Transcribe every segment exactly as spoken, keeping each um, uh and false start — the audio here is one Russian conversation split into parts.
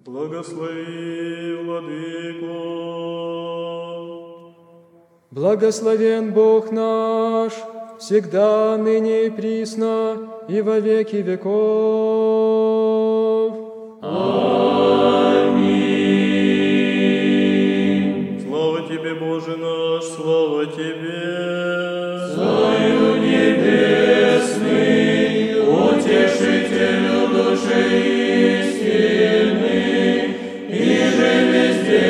Благослови, Владыко. Благословен Бог наш, всегда, ныне и присно, и во веки веков. Аминь. Слава Тебе, Боже наш, слава Тебе. Царю небесный, утешителю души истины, и же везде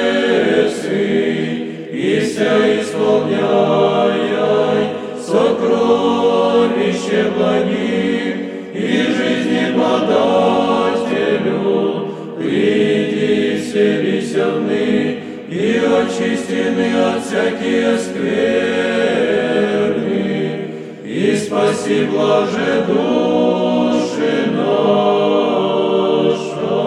и вся исполняй сокровище благих и жизни подателю, приди вселися вны и очистены от всякие скверны, и спаси блаже души наша.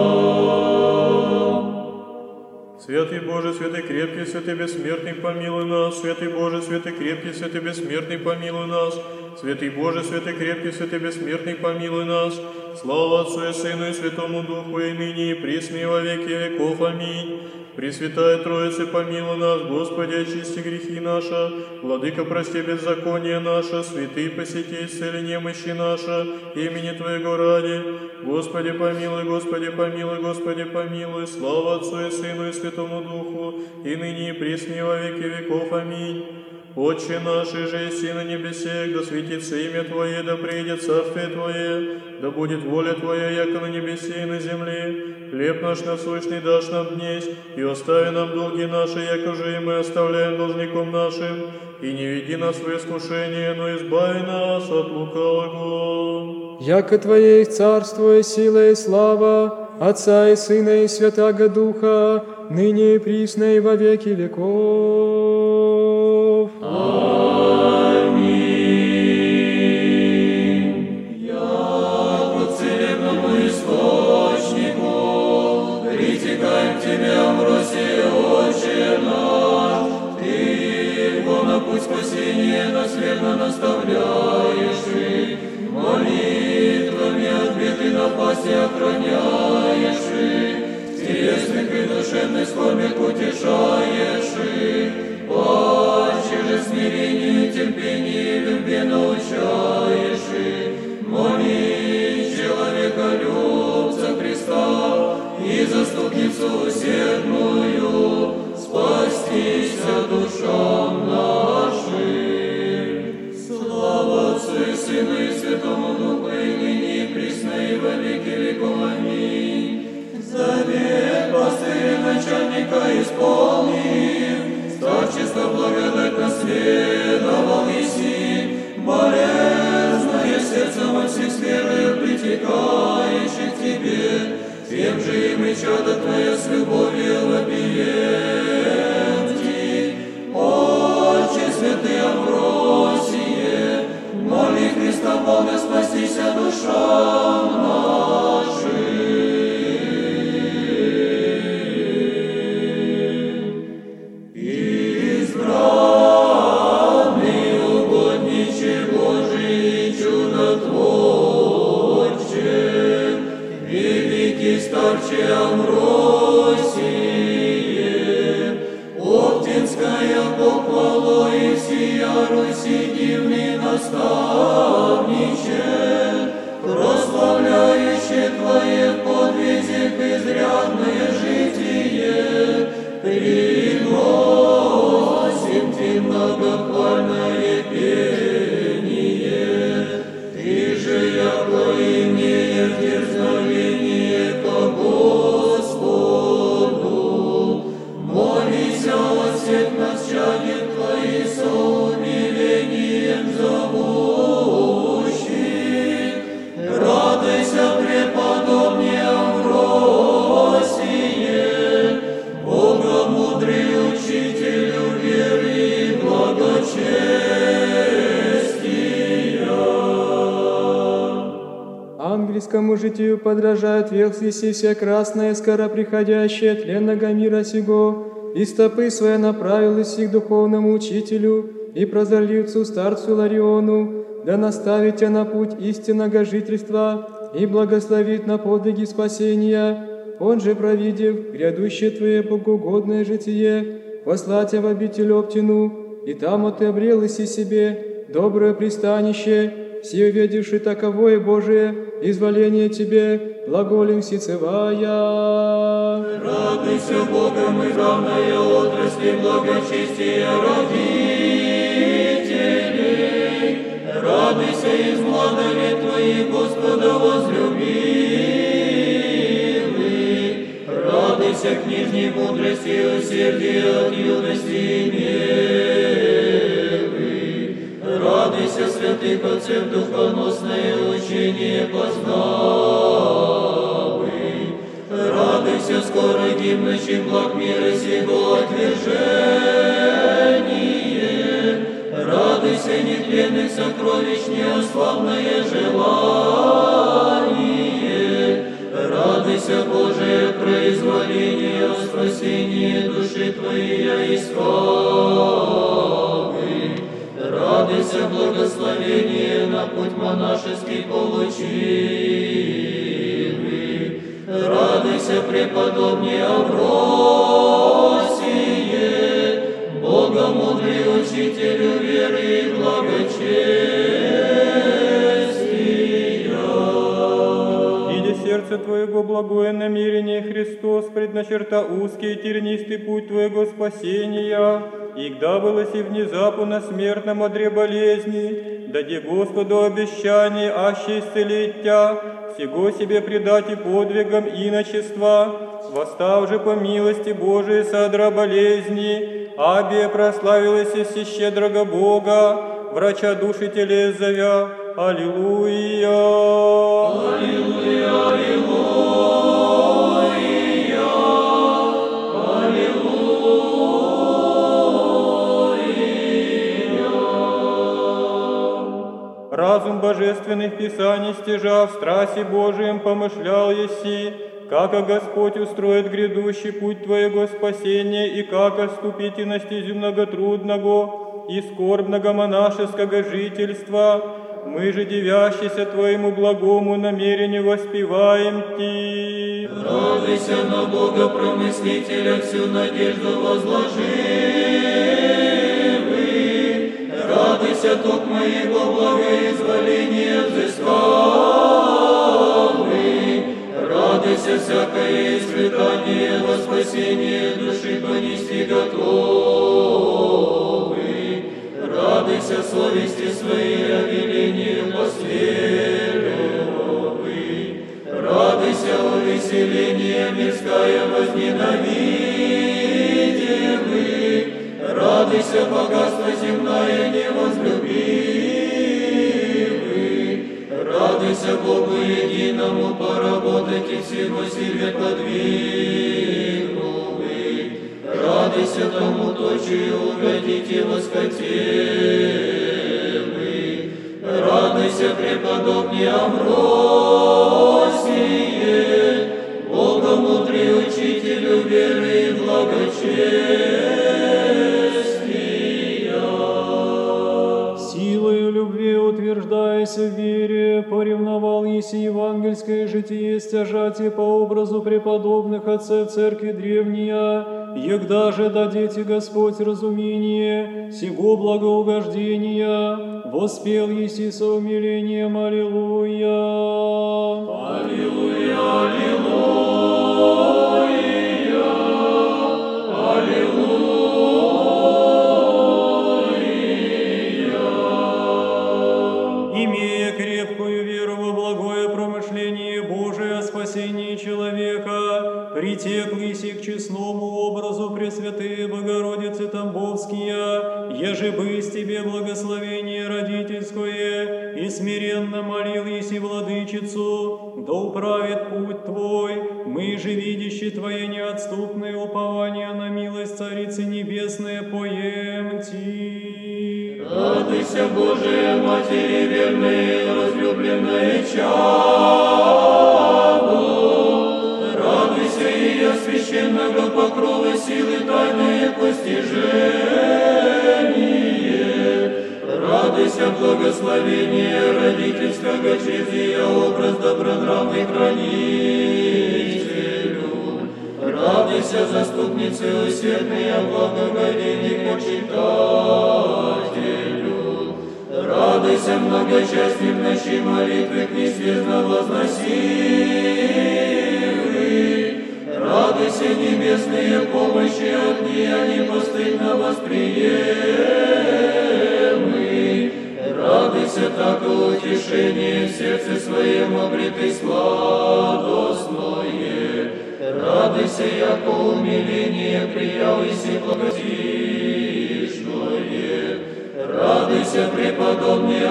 Святый Боже, святый крепкий, святый бессмертный, помилуй нас. Святый Боже, святый крепкий, святый бессмертный, помилуй нас. Святый Боже, святый крепкий, святый бессмертный, помилуй нас. Слава Отцу и Сыну и Святому Духу, и ныне, и присно, и во веки веков. Аминь. Пресвятая Троица, помилуй нас, Господи, очисти грехи наши, Владыка, прости беззаконие наше, святый, посети, исцели немощи наши, имени Твоего ради. Господи, помилуй, Господи, помилуй, Господи, помилуй, слава Отцу и Сыну и Святому Духу, и ныне, и присно, и во веки веков. Аминь. Отче наш, и же еси на небесех, да светится имя Твое, да приидет царствие Твое, да будет воля Твоя, яко на небесе и на земле. Хлеб наш насущный дашь нам днесь, и остави нам долги наши, яко же и мы оставляем должником нашим, и не веди нас в искушение, но избави нас от лукавого. Яко Твоей царство и сила и слава, Отца и Сына и Святаго Духа, ныне и присно и во веки веков. Аминь. Яко целебному источнику притекаем к Тебе, Амвросия, Отче наш. Ты его на путь спасения наследно наставляешь, и молитвами от бед и напасти охраняешь, и телесных и душевных скорбях утешаешь, и паче же смирению, терпению и любви научаешь, и моли человеколюбца Христа и заступницу усердную, спастися душам нашим. Слава Отцу и Сыну и Святому Духу, и ныне и присно и во веки веков. Аминь. Завет пастыря начальника исполнив, старчество благодать наследовал еси, болезное сердце во всех сферах притекающих к Тебе, тем же и мы, чадо Твое, с любовью вопием Ти. Отче святый Амвросие, моли Христа Бога спастися душам нашим. Старче Амвросие, Оптинская похвалой и всея Руси дивный наставниче, прославляющий Твое в подвизях изрядное житие, приносим Ти многохвальное пение. Ты же, яко имеешь дерзновение ко Господу, молися от всех нас, чадет Твои со умилением зовущих. Радуйся, преподобный Амвросие, Бога мудрый учителю веры и благочестия. Ангельскому житию подражает вехлиси вся красная, скоро приходящая тленного мира сего, и стопы свои направил из сих духовному учителю и прозорливцу старцу Лариону, да наставит тебя на путь истинного жительства и благословит на подвиги спасения, Он же, провидев грядущее Твое богоугодное житие, посла Тебя в обитель Оптину, и там отобрел иси себе доброе пристанище, все увидевши таковое Божие изволение Тебе, глаголем сицевая. Радуйся Богом и равная отрасли благочестия родителей. Радуйся из младоли Твоих, Господа возлюбивый. Радуйся книжней мудрости и усердия от юности имевый. Радуйся святых отцев духоносное учение познавый. Радуйся скоро гибнущих благ мира сего отвержение. Радуйся нетленных сокровищ неославное желание. Радуйся, Божие произволение, о спасении души Твоей искавы. Радуйся, благословение на путь монашеский получивый. Радуйся, преподобнее Авросие, Богомудрый учителю веры и благочестия. Иди сердце Твоего благое намерение, Христос, предначерта узкий и тернистый путь Твоего спасения, и гда вылоси внезапу на смертном одре болезни, дади Господу обещание, аще исцелить Тя, сего себе предать и подвигам иночества, восстав же по милости Божией со одра болезни, абе прославилась и щедрого Бога, врача души телес зовя. Аллилуйя! Аллилуйя, аллилуйя, аллилуйя. Разум божественных писаний стяжа в страсти Божием помышлял еси, как Господь устроит грядущий путь Твоего спасения и как отступить и на стезю многотрудного и скорбного монашеского жительства. Мы же, дивящиеся Твоему благому намерению, воспеваем Ти. Радуйся на Бога промыслителя, всю надежду возложивый. Радуйся, ток моего благоизволения взыскавый. Радуйся, всякое испытание во спасение души понести готовый. Радуйся, совести своей обелению последовый. Радуйся, увеселение мирское возненавидимый. Радуйся, богатство земное невозлюбивый. Радуйся, Богу единому поработать и всего себе подвигнувый. Радуйся тому точию угодить и воскотевый. Радуйся, преподобнее Амвросие, Богомудрый учителю веры и благочестия. Силою любви утверждаясь в вере, поревновал еси евангельское житие стяжати по образу преподобных отцев церкви древния, егда же дадите Господь разумение сего благоугождения, воспел еси со умилением. Аллилуйя! Аллилуйя, аллилуйя, аллилуйя. Имея крепкую веру во благое промышление Божие о спасении человека, притек еси к честному образу Пресвятые Богородицы Тамбовские, еже бысь Тебе благословение родительское, и смиренно молил еси Владычицу, да управит путь Твой, мы же, видящие Твое неотступное упование на милость Царицы Небесной, поем Ти. Радуйся, Божия Матери верная, возлюбленная чадо. Радуйся ее священного покрова силы тайное постижение. Радуйся, благословение родительского через ее образ добронравный хранителю. Радуйся, заступницы усердные, благоговейник почитателю. Радуйся, многочастный в ночи молитвы к незвездно возносимый. Радуйся, небесные помощи от нее непостыдно восприемы. Радуйся, так утешение в сердце своем обретый сладостное. Радуйся, яко умиление приял и си благотишное. Радуйся, преподобный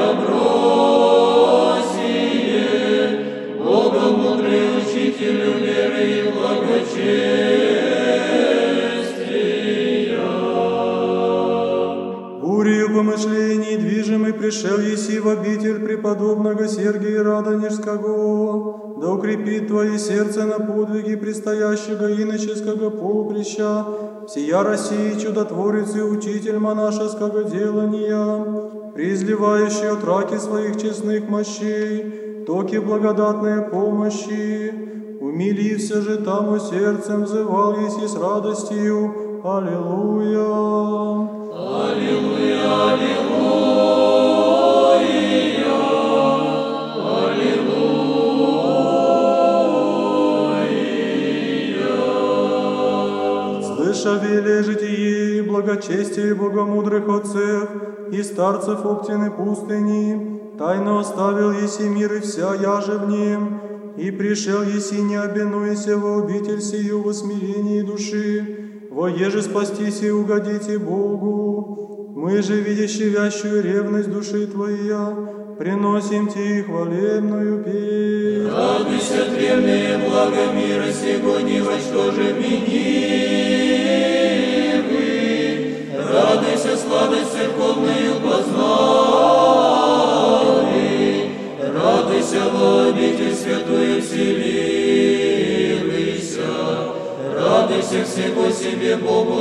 Амвросие, Бога мудрый учителю веры и благочестия. Бурью помышлений движимый пришел еси в обитель преподобного Сергия Радонежского, да укрепит твое сердце на подвиги предстоящего иноческого поприща, всея России чудотворец и учитель монашеского делания, преизливающий от раки своих честных мощей, токи благодатные помощи, умилився же тому сердцем, взывал еси с радостью. Аллилуйя! Аллилуйя, аллилуйя, аллилуйя. Слыша веле житие и благочестие богомудрых отцев и старцев Оптины пустыни, тайно оставил еси мир и вся яже в нем, и пришел еси, не обинуйся во обитель сию во смирении души, во еже спастись и угодите Богу. Мы же, видящие вящую ревность души Твоя, приносим Ти хвалебную песнь. Радуйся, древнее благо мира сего, ни во что же вменимы. Радуйся, сладость церковную познали. Радуйся, во обитель святую вселилися. Радуйся, всего себе Богу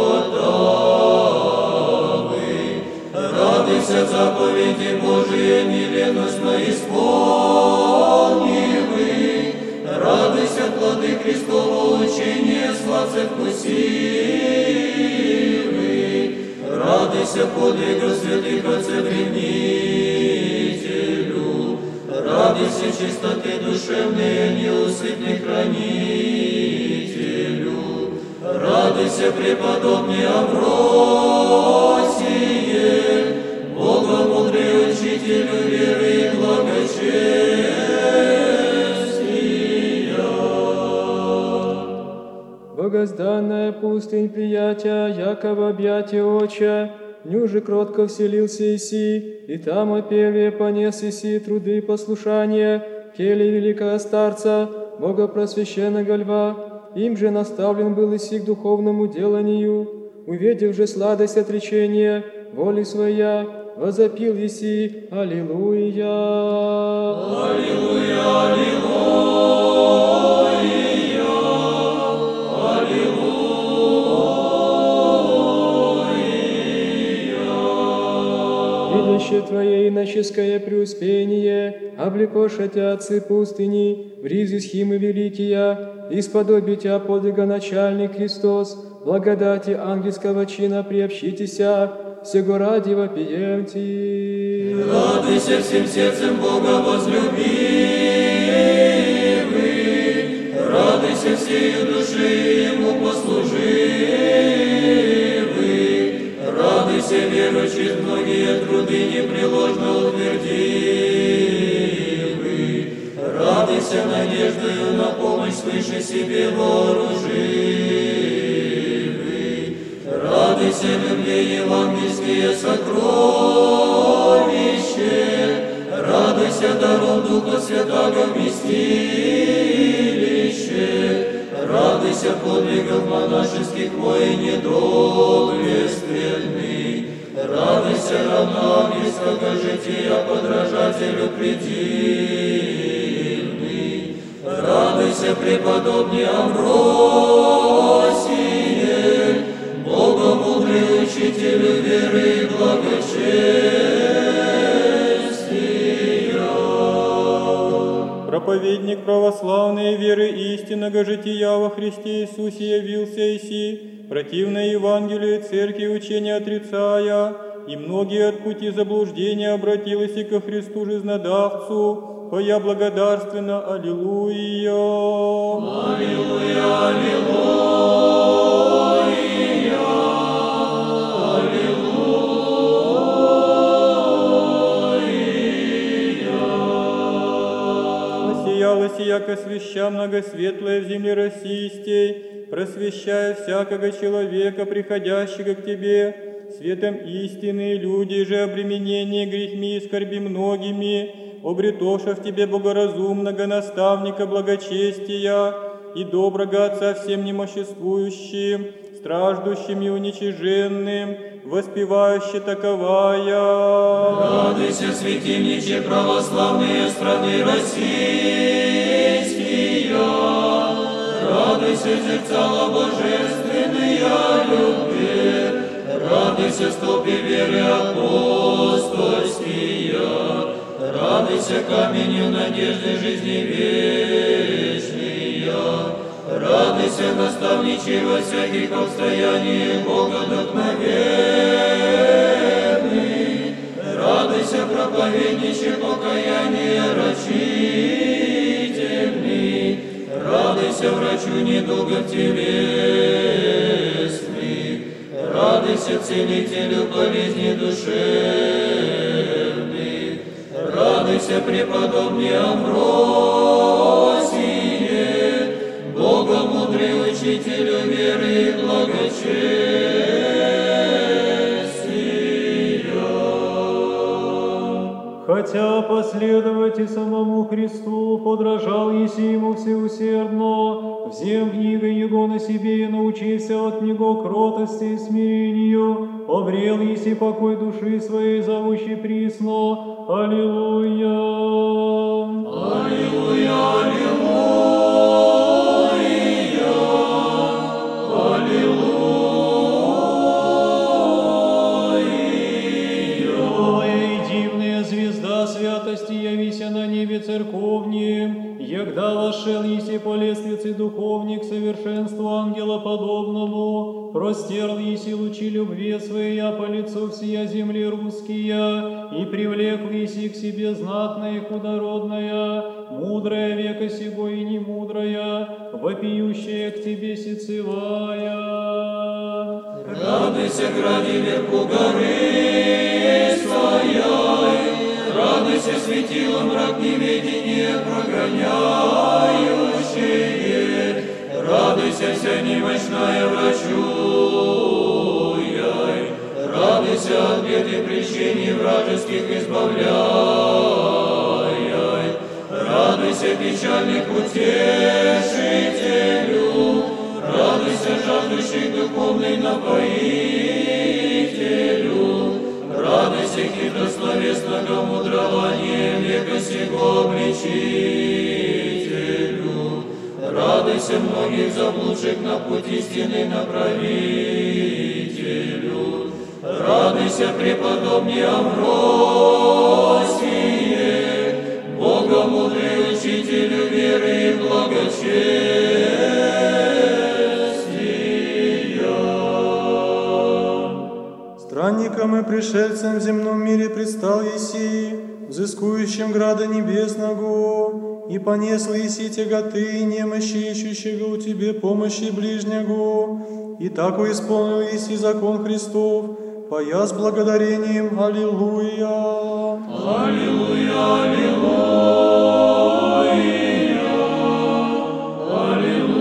отдавы. Радуйся, заповеди Божие неленостно исполнивы. Радуйся, плоды Христова учения сладце вкусивы. Радуйся, подвигов святых отцев ревнителю. Радуйся, чистоты душевные, неусыпный хранителю. Радуйся, преподобный Амвросие, Бога мудрый учителю веры и благочестия. Богозданная пустынь приятия, яко в объятия оча, нюже кротко вселился Иси, и там опеве понес Иси труды послушания, кели великого старца, Бога просвященного льва, им же наставлен был Иси к духовному деланию, увидев же сладость отречения, воли своя, возопил Иси, Аллилуйя! Аллилуйя, аллилуйя, аллилуйя. Видяще Твое иноческое преуспение, облекоша Тя отцы пустыни, в ризы схимы великие, исподоби Тя подвига начальник Христос, благодати ангельского чина приобщитеся, всего ради вопием Ти. Радуйся всем сердцем Бога возлюбивый, радуйся всею душей Ему послуживый, радуйся верующий многие труды непреложно утвердивый, радуйся надеждою на помощь свыше себе вооруживый, радуйся любви евангельские сокровище, радуйся даром Духа Святаго вместилище, радуйся подвигов монашеских воине доблестный, радуйся равноангельского жития подражателю предивный, радуйся преподобный Амвросие, Бога мудрый учителю веры и благочестия. Проповедник православной веры истинного жития во Христе Иисусе явился Иси, противное Евангелие Церкви учения отрицая, и многие от пути заблуждения обратились и ко Христу жизнодавцу, Поя благодарственно, аллилуйя. Аллилуйя, аллилуйя, аллилуйя. Осияла сияко свеща многосветлая в земле расистей, просвещая всякого человека, приходящего к Тебе, светом истины, люди же обременение грехми и скорби многими, обретоша в Тебе богоразумного наставника благочестия и доброго Отца всем немоществующим, страждущим и уничиженным, воспевающе таковая. Радуйся, светильниче православные страны российские, радуйся, зерцало божественные любви, радуйся, столпы веры апостольские, радуйся, каменью надежды жизни вечной, радуйся, наставничий во всяких обстояниях богодухновенный, радуйся, проповедничий покаяние рачительный, радуйся, врачу недугов телесных, радуйся, целителю болезни душевных, радуйся, преподобный Амвросие, Бога мудрый учителю веры и благочестия. Хотя последовать и самому Христу подражал еси ему всеусердно, взем книга Его на себе и научился от Него кротости и смирению, обрел еси покой души своей, зовущей присно. Аллилуйя! Аллилуйя, аллилуйя, аллилуйя. Новая и дивная звезда святости явися на небе церковнем, егда вошел еси по лестнице духовник совершенству ангела подобному, простерл еси лучи любви своей по лицу всея земли русские, и привлек еси к себе знатная и худородная, мудрая века сего и немудрая, вопиющая к тебе сицевая. Радуйся, гради верху горы своей, радуйся, светило мрак неведения прогоняющее, радуйся, вся немощная врачуяй, радуйся от бед и прещений вражеских избавляй, радуйся, печальных утешителю, радуйся, жаждущих духовный напоителю, радуйся, хитрословесного мудрования века сего обличителю, радуйся, многих заблудших на путь истины направителю, радуйся, преподобный Амвросие, Бога мудрый учителю веры и благочестия. Странникам и пришельцам в земном мире предстал еси, взыскующим града небесного, и понесл еси тяготы, немощи ищущего у тебе помощи ближнего, и так исполнил еси закон Христов, поя с благодарением аллилуйя. Аллилуйя, аллилуйя, аллилуйя.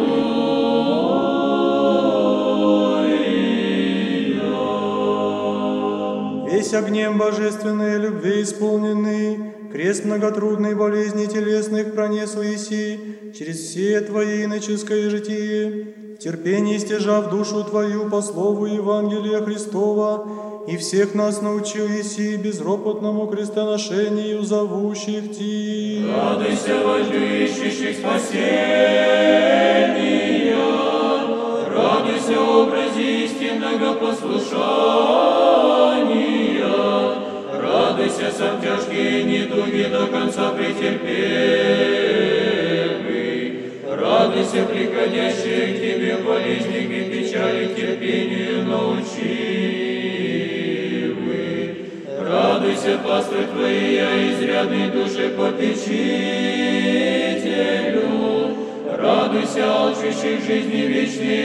Весь огнем божественной любви исполненный, крест многотрудной болезни телесных пронесл еси через все твои иноческое житие, в терпении стяжав душу твою по слову Евангелия Христова, и всех нас научил еси безропотному крестоношению зовущих ти. Радуйся, вождю ищущих спасения, радуйся, образе истинного послушания, радуйся, сам тяжкие недуги до конца претерпевый, радуйся, Радуйся, приходящие к Тебе болезни и печали, терпению научивы. Радуйся, пастырь Твоя, изрядной душе попечителю. Радуйся, алчущих жизни вечной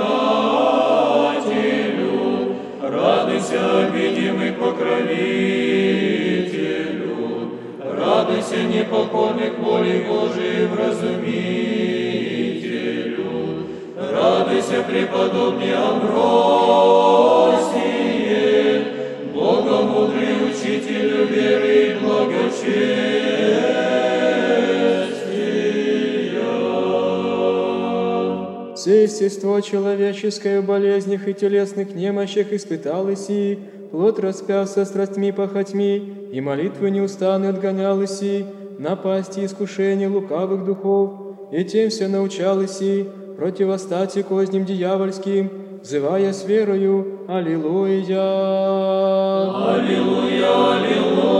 обитателю. Радуйся, обидимый покровителю. Радуйся, непокорных воле Божией вразумителю. Радуйся, преподобный Амвросие, богомудрый учителю веры и благочестия. Все естество человеческое в болезнях и телесных немощах испытал Иси, плод распялся страстьми похотьми, и молитвы неустанно отгонял Иси, напасти и искушения лукавых духов, и тем все научал Иси, противостати козням дьявольским, взывая с верою «Аллилуйя». Аллилуйя, аллилуйя,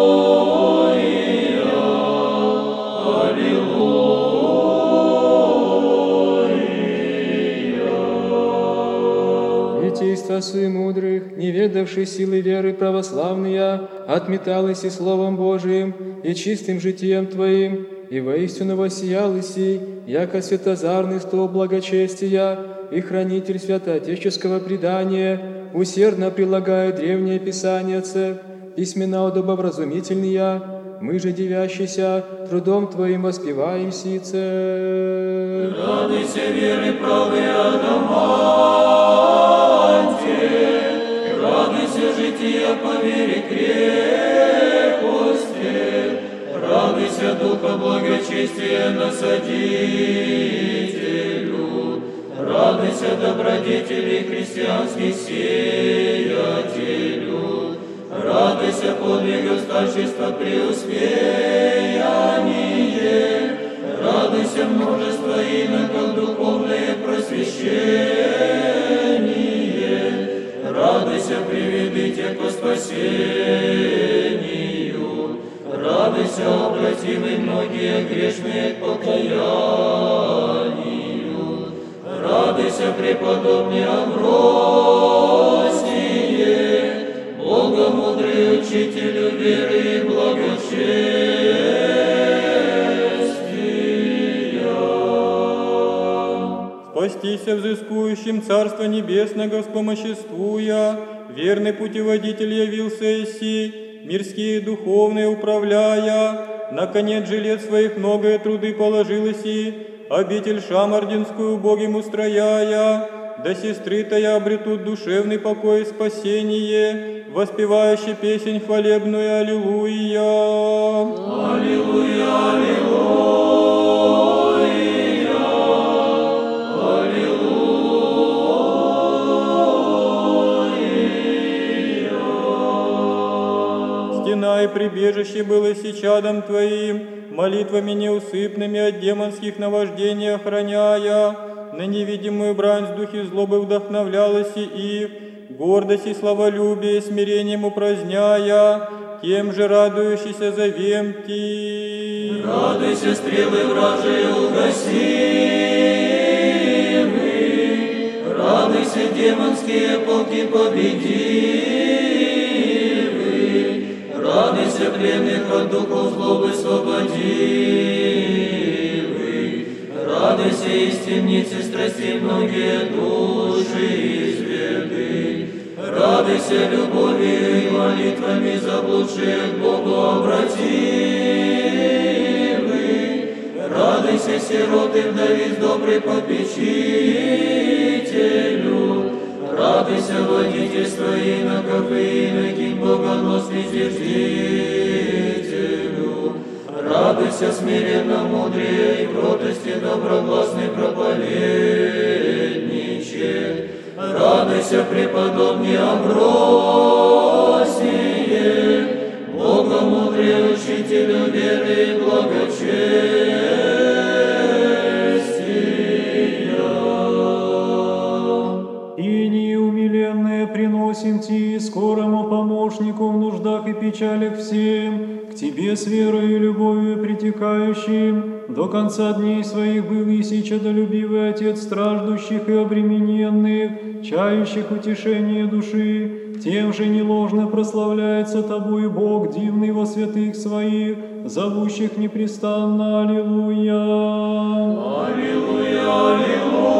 аллилуйя. Витийства суемудрых, не ведавший силы веры православные, отметалось и Словом Божиим, и чистым житием Твоим, и воистину воссиял Иси, яко святозарный стол благочестия и хранитель святоотеческого предания, усердно прилагая древнее Писание Отцев, письмена удобовразумительные, мы же, дивящиеся, трудом Твоим воспеваем сице. Радуйся, веры правые адаманте, радуйся, жития по вере крепости, радуйся, духа благочестия насадителю, радуйся, добродетели христианских сеятелю, радуйся, подвигов старчества преуспеяние, радуйся, множество иноков духовное просвещение, радуйся, приведи тебя ко спасению, радуйся, обратимый многие грешные к покаянию, радуйся, преподобный Амвросие, богомудрый учителю веры и благочестия. Спастися взыскующим Царство Небесного вспомоществуя, верный путеводитель явился Иси, мирские духовные управляя, наконец жилет своих многое труды положил Иси, обитель шамардинскую Богим устрояя, да сестры Тая обретут душевный покой и спасение, воспевающий песнь хвалебную Аллилуйя. Аллилуйя, аллилуйя, аллилуйя. Стена и прибежище было чадом Твоим, молитвами неусыпными от демонских наваждений охраняя, на невидимую брань с духи злобы вдохновлялась и их, гордость и славолюбие смирением упраздняя, тем же радующийся зовем Ти. Радуйся, стрелы вражие угасимы, радуйся, демонские полки победивы, радуйся, пленных от духов злобы освободивы, радуйся, из темницы страстей многие души изведы, радуйся, любовью и молитвами заблудшие к Богу обративы, радуйся, сироты, вдовиц, добрый попечителю, радуйся, водительство иноков и иноких богоносных зиждителю, радуйся, смиренно мудрее и кротости доброгласный проповедниче, радуйся, преподобный Амвросие, богомудрый учителю веры и благочестия. И неумиленное приносим Ти, скорому поможет помощнику в нуждах и печалях всем, к Тебе с верою и любовью притекающим, до конца дней своих был еси чадолюбивый Отец страждущих и обремененных, чающих утешение души, тем же неложно прославляется Тобою Бог дивный во святых Своих, зовущих непрестанно. Аллилуйя! Аллилуйя! Аллилуйя!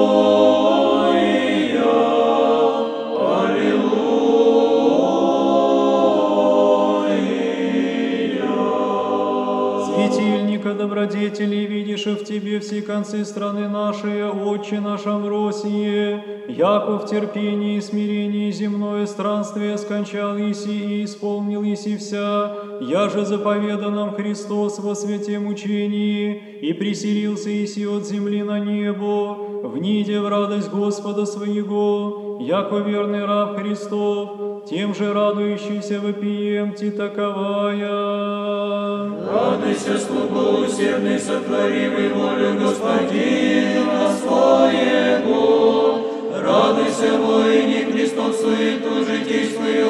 Светильника добродетелей видишь и в Тебе все концы страны нашей, Отче наш Амвросие, яко в терпении и смирении земное странствие скончал еси и исполнил еси вся, я же заповеда нам Христос во святе мучении, и приселился еси от земли на небо, вниде в радость Господа своего, яко верный раб Христов, тем же радующийся вопием ти таковая. Радуйся, слугу усердный, сотворимый волю Господина своего. Радуйся, воине, крестом суету житейскую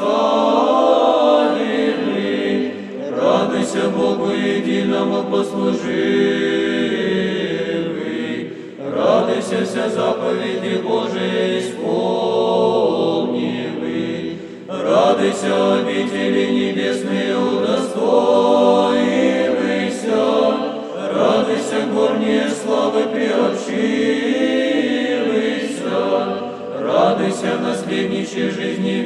оставили. Радуйся, Богу единому послуживый. Радуйся, вся заповеди Божии исполнивый. Радуйся, обители небесные удостоивайся. Радуйся, горние славы приобщивайся. Радуйся, наследниче жизни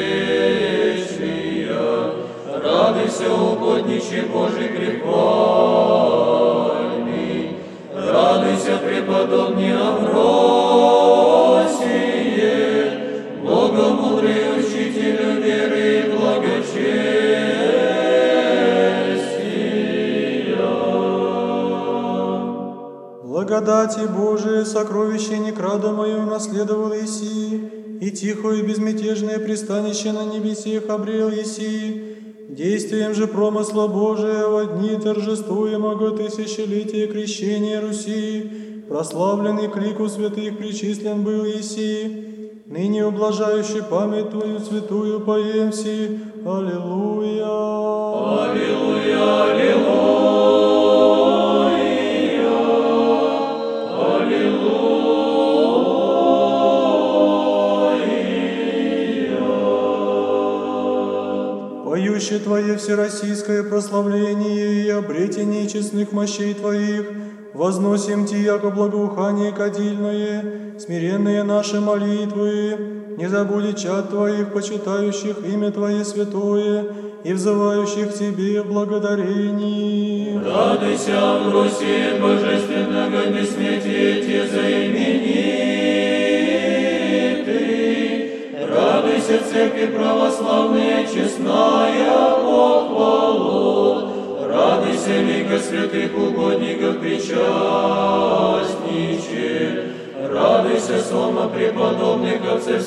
вечная. Радуйся, угодниче Божий прихвальный. Радуйся, преподобный Амвросие, Богомудрый учителю веры и благочестия. Благодати Божие, сокровище некрадомое унаследовал еси, и тихое безмятежное пристанище на небесех обрел еси, действием же промысла Божия во дни торжествуемого тысячелетия крещения Руси, прославленный к лику святых причислен был еси, ныне ублажающий память Твою святую поемси. Аллилуйя! Аллилуйя! Аллилуйя! Поющее Твое всероссийское прославление и обретение честных мощей Твоих, возносим Ти, яко благоухание кадильное, смиренные наши молитвы, не забудь чад Твоих, почитающих имя Твое святое и взывающих к Тебе в благодарении. Радуйся, Амвросие, божественного бессмертия Те заименитый. Радуйся, церкви православная, честная похвалу. Радуйся, лика святых угодников причастниче. Радуйся, сома преподобных отцев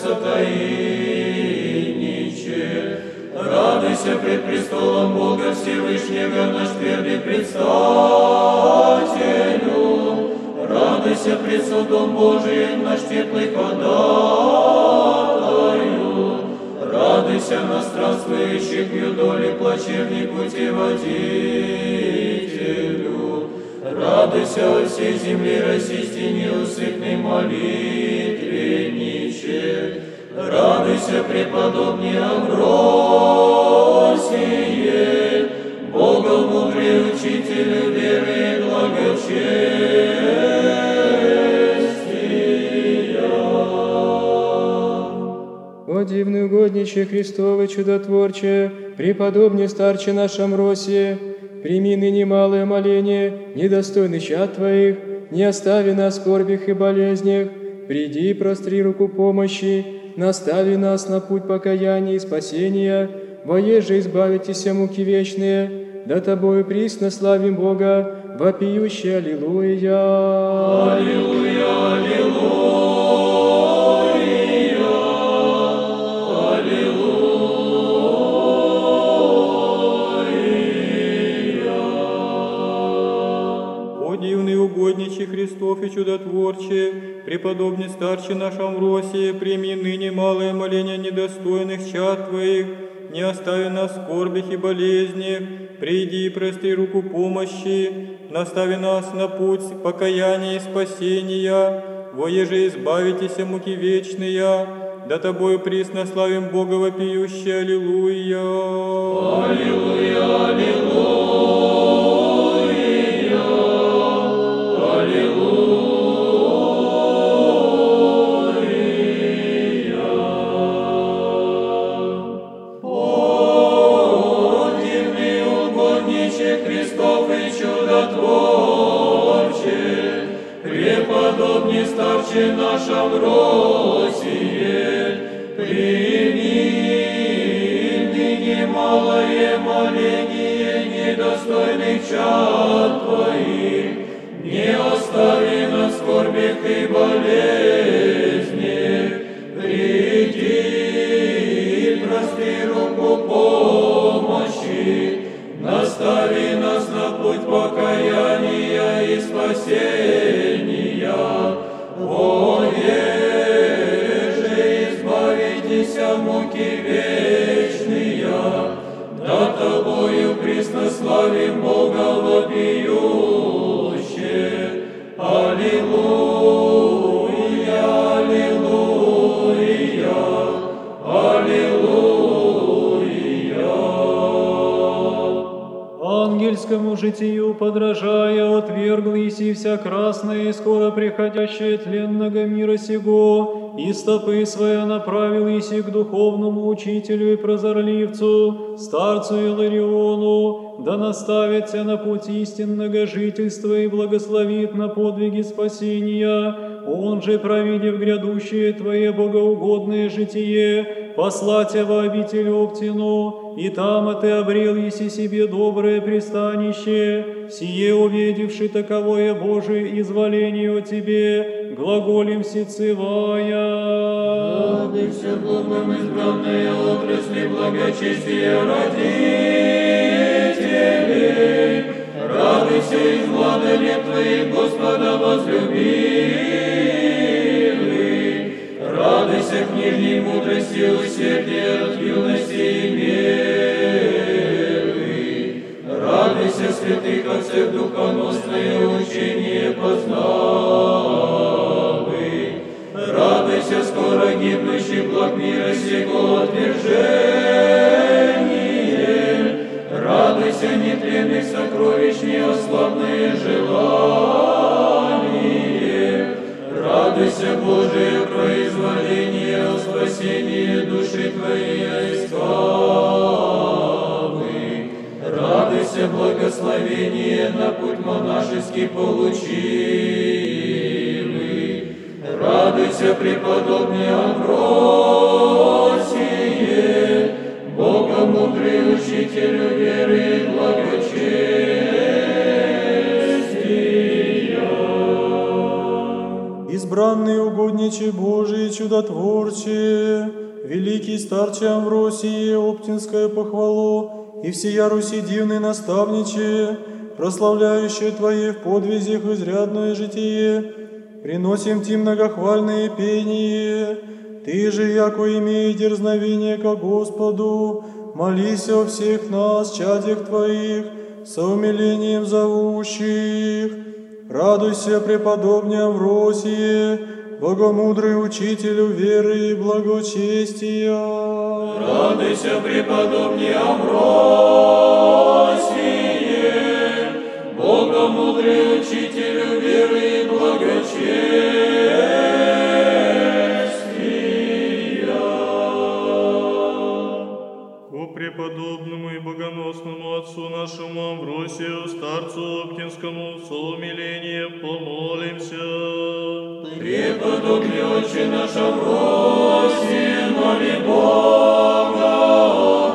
сотаиниче. Радуйся пред престолом Бога Всевышнего, наш твердый предстателю. Радуйся пред судом Божиим, наш теплый ходатаю. Радуйся на странствующих в юдоле плачевный путеводителю. Радуйся во всей земле российской неусыпной молитвенниче. Радуйся, преподобный Амвросие, Богомудрый учителю веры и благочестия. О дивный угодниче Христовы чудотворче, преподобный старче наш Амвросие, прими ныне малое моление, недостойный чад Твоих, не остави нас в скорбях и болезнях, приди и простри руку помощи, настави нас на путь покаяния и спасения, воеже избавитеся муки вечные, да Тобою присно славим Бога, вопиющий Аллилуйя. Аллилуйя, аллилуйя, О дивный угодничий Христов и чудотворче, преподобный старче наш Амвросие, прими ныне малое моление недостойных чад Твоих, не остави нас в скорбях и болезнях, приди и прости руку помощи, настави нас на путь покаяния и спасения, воеже избавитесь муки вечные, да Тобою присно славим Бога вопиющий, аллилуйя. Аллилуйя, аллилуйя, аллилуйя. О, дивный угодниче Христов и чудотворче, преподобный старче наша Россия, прими малое моление недостойных чад Твоих, не остави нас в скорбях и болезнях, приди, прости руку помощи, настави нас на путь покаяния и спасения, воеже избавитесь от муки вечные, да Тобою присно славим Бога вопиюще. Аллилуйя, аллилуйя, аллилуйя. Ангельскому житию подражая, отвергл еси вся красная и скоро приходящая тленного мира сего, и стопы своя направил еси к духовному учителю и прозорливцу, старцу Илариону, да наставит тебя на путь истинного жительства и благословит на подвиги спасения. Он же, провидев грядущее Твое богоугодное житие, послать тебя в обитель Оптину, и там ты обрел еси себе доброе пристанище, сие увидевши таковое Божие изволение о Тебе, глаголем сицевая. Радуйся, Богом избранные отрасли благочестия родителей, радуйся из владения Твоих, Господа возлюбили, радуйся книжней мудрости, усердия от юности имели, радуйся святых отцев духоносное учение познавы, радуйся скоро гибнущий благ мира сего отвержение, радуйся нетленных сокровищ неослабное желание, радуйся Божие произволение о спасении души Твоей искавы, радуйся благословение на путь монашеский получивый, радуйся преподобный Амвросие, Бога мудрый учителю веры и благочестия. Избранный угодниче Божий чудотворче, великий старче Амвросие, Оптинское похвало, и всея Руси дивный наставниче, прославляющее Твое в подвизях изрядное житие, приносим Ти многохвальное пение. Ты же, яко имея дерзновение ко Господу, молись о всех нас, чадях Твоих, со умилением зовущих. Радуйся, преподобный Амвросие, богомудрый учителю веры и благочестия. Радуйся, преподобный Амвросие, богомудрый учителю веры и благочестия. О преподобному и богоносному отцу нашему Амвросию, старцу Оптинскому, со умилением помолимся. Преподобный отче наш Амвросий, моли Бога о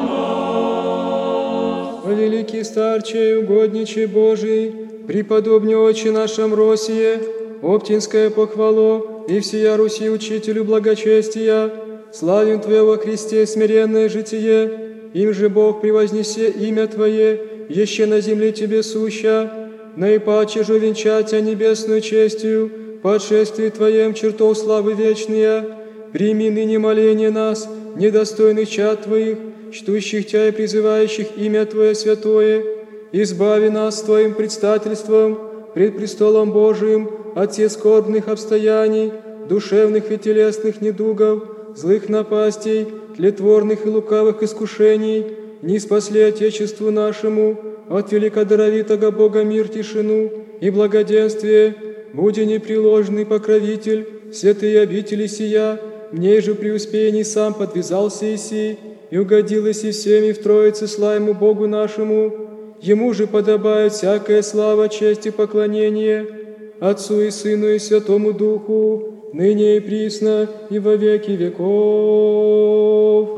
нас. Великий старче и угодниче Божий, преподобный отче наш Амвросие, Оптинское похвало, и всея Руси учителю благочестия, славим Твое во Христе смиренное житие, им же Бог превознесе имя Твое, еще на земле Тебе суща, наипаче же венчать Тебя небесную честью, по отшествии Твоем чертов славы вечные, прими ныне моление нас, недостойных чад Твоих, чтущих Тя и призывающих имя Твое святое, избави нас Твоим предстательством пред престолом Божиим от всех скорбных обстояний, душевных и телесных недугов, злых напастей, тлетворных и лукавых искушений, не спасли Отечеству нашему от великодаровитого Бога мир, тишину и благоденствие, буди непреложный покровитель святые обители сия, мне же преуспеяний сам подвязался иси, и угодил иси всеми в Троице славему Богу нашему, Ему же подобает всякая слава, честь и поклонение, Отцу и Сыну и Святому Духу, ныне и присно, и во веки веков.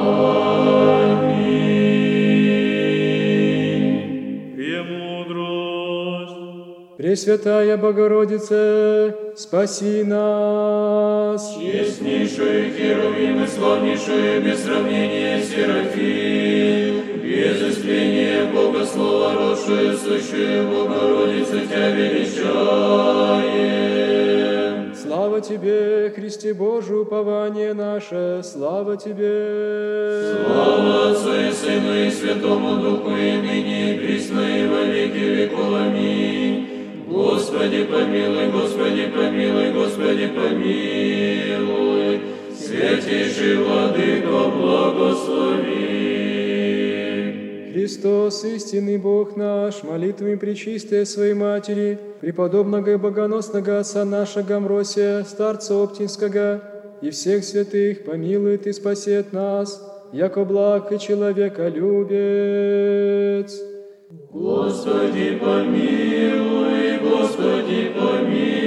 Аминь. Премудрость. Пресвятая Богородице, спаси нас. Честнейшую Херувим и славнейшую без сравнения Серафим, без истления Бога Слова, родшую сущую Богородицу Тя величаем. Слава Тебе, Христе Божий, упование наше, слава Тебе. Слава Отцу и Сыну и Святому Духу, и ныне, и присно, и во веки веков. Аминь. Господи помилуй, Господи помилуй, Господи помилуй. Святейший Владыко, благослови. Христос, истинный Бог наш, молитвами пречистой Своей Матери, преподобного и богоносного Отца нашего Амвросия, старца Оптинского, и всех святых помилует и спасет нас, яко благ и человеколюбец. Господи помилуй, Господи помилуй.